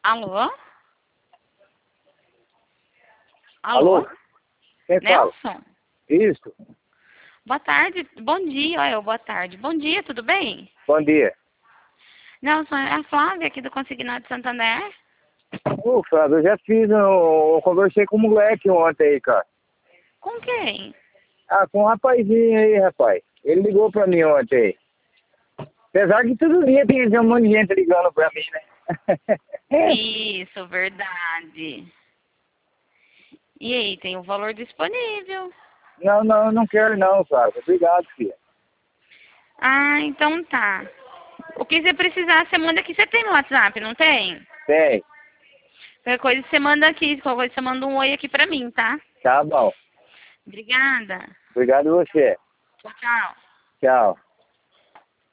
Alô? Alô? Quem fala? Nelson? Isso. Boa tarde. Bom dia. Olha, boa tarde. Bom dia, tudo bem? Bom dia. Nelson, é a Flávia aqui do Consignado de Santander. Ô, Flávio, eu já fiz, eu conversei com o moleque ontem aí, cara. Com quem? Ah, com um rapazinho aí, rapaz. Ele ligou pra mim ontem aí. Apesar que todo dia tem um monte de gente ligando pra mim, né? Isso, verdade. E aí, tem o valor disponível. Não, eu não quero não, Flávio. Obrigado, filha. Ah, então tá. O que você precisar, você manda aqui. Você tem no WhatsApp, não tem? Tem. Qualquer coisa você manda aqui. Qualquer coisa você manda um oi aqui pra mim, tá? Tá bom. Obrigada. Obrigado você. Tchau, tchau. Tchau.